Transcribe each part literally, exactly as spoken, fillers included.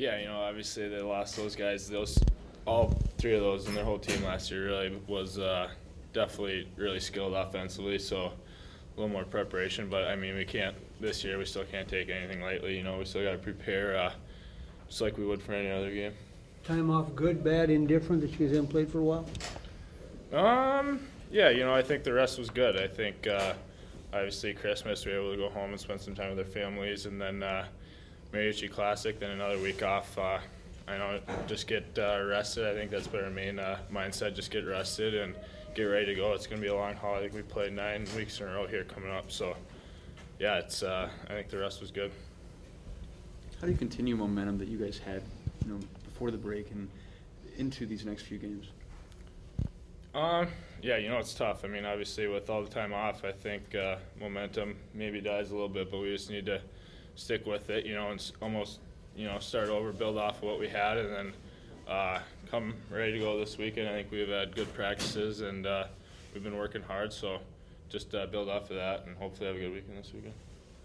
Yeah, you know, obviously they lost those guys. Those all three of those and their whole team last year really was uh, definitely really skilled offensively. So a little more preparation, but I mean we can't this year. We still can't take anything lightly. You know, we still got to prepare uh, just like we would for any other game. Time off, good, bad, indifferent that you guys haven't played for a while? Um, yeah, you know, I think the rest was good. I think uh, obviously Christmas we were able to go home and spend some time with their families, and then uh, Mariucci Classic, then another week off. Uh, I know, just get uh, rested. I think that's been our main uh, mindset, just get rested and get ready to go. It's going to be a long haul. I think we played nine weeks in a row here coming up. So, yeah, it's. Uh, I think the rest was good. How do you continue momentum that you guys had, you know, before the break and into these next few games? Um, yeah, you know, it's tough. I mean, obviously with all the time off, I think uh, momentum maybe dies a little bit, but we just need to stick with it, you know, and almost, you know, start over, build off of what we had, and then uh, come ready to go this weekend. I think we've had good practices, and uh, we've been working hard, so just uh, build off of that and hopefully have a good weekend this weekend.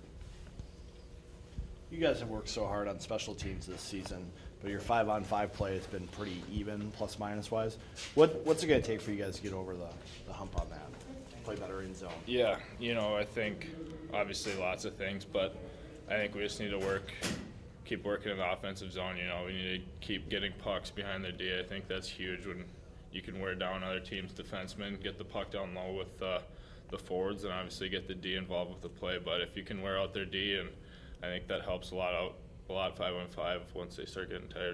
You guys have worked so hard on special teams this season, but your five-on-five play has been pretty even, plus-minus wise. What What's it going to take for you guys to get over the, the hump on that, play better in zone? Yeah, you know, I think obviously lots of things, but I think we just need to work, keep working in the offensive zone. You know, we need to keep getting pucks behind their D. I think that's huge when you can wear down other teams' defensemen, get the puck down low with uh, the forwards, and obviously get the D involved with the play. But if you can wear out their D, and I think that helps a lot out, a lot five on five once they start getting tired.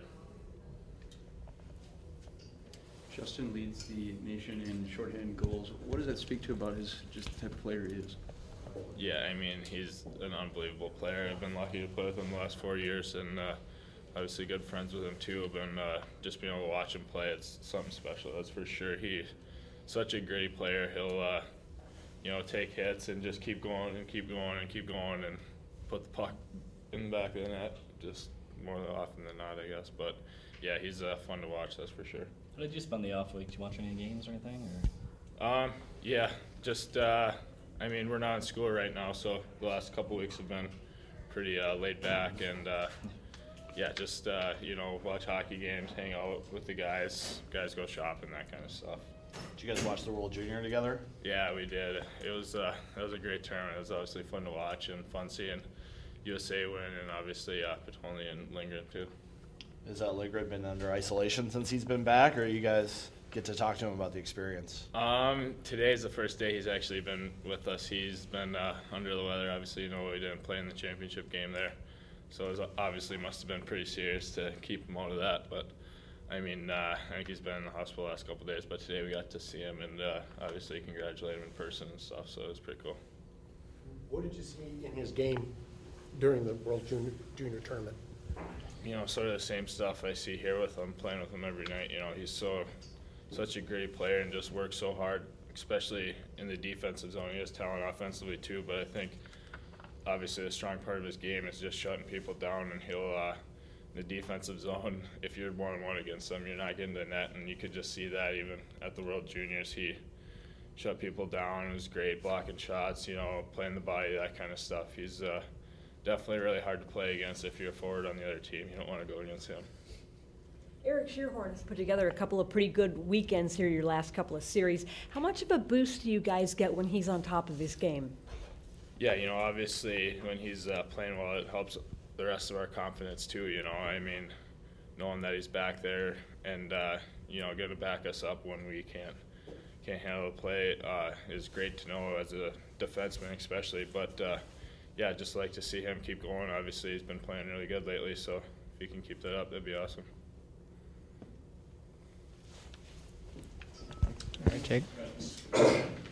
Justin leads the nation in shorthanded goals. What does that speak to about his just the type of player he is? Yeah, I mean, he's an unbelievable player. I've been lucky to play with him the last four years, and uh, obviously good friends with him too. I've been uh, just being able to watch him play. It's something special, that's for sure. He's such a great player. He'll, uh, you know, take hits and just keep going and keep going and keep going and put the puck in the back of the net, just more often than not, I guess. But yeah, he's uh, fun to watch, that's for sure. How did you spend the off week? Did you watch any games or anything? Or? Um, yeah, just. Uh, I mean, we're not in school right now, so the last couple weeks have been pretty uh, laid back, and uh, yeah, just uh, you know, watch hockey games, hang out with the guys, guys go shopping, that kind of stuff. Did you guys watch the World Junior together? Yeah, we did. It was uh, it was a great tournament. It was obviously fun to watch and fun seeing U S A win, and obviously uh, Petone and Lindgren too. Has uh, Lindgren been under isolation since he's been back, or you guys get to talk to him about the experience? Um, today's the first day he's actually been with us. He's been uh, under the weather. Obviously, you know, we didn't play in the championship game there, so it was, obviously must have been pretty serious to keep him out of that. But I mean, uh, I think he's been in the hospital the last couple of days. But today we got to see him and uh, obviously congratulate him in person and stuff. So it was pretty cool. What did you see in his game during the World Junior, Junior Tournament? You know, sort of the same stuff I see here with him, playing with him every night. You know, he's so. Such a great player and just works so hard, especially in the defensive zone. He has talent offensively too, but I think obviously the strong part of his game is just shutting people down, and he'll uh, in the defensive zone, if you're one-on-one against him, you're not getting the net, and you could just see that even at the World Juniors. He shut people down. It was great, blocking shots, you know, playing the body, that kind of stuff. He's uh, definitely really hard to play against if you're a forward on the other team. You don't want to go against him. Eric Shearhorn has put together a couple of pretty good weekends here, your last couple of series. How much of a boost do you guys get when he's on top of his game? Yeah, you know, obviously when he's uh, playing well, it helps the rest of our confidence too, you know. I mean, knowing that he's back there and, uh, you know, going to back us up when we can't can't handle the play uh, is great to know as a defenseman especially. But, uh, yeah, I'd just like to see him keep going. Obviously he's been playing really good lately, so if he can keep that up, that'd be awesome. All right, Jake.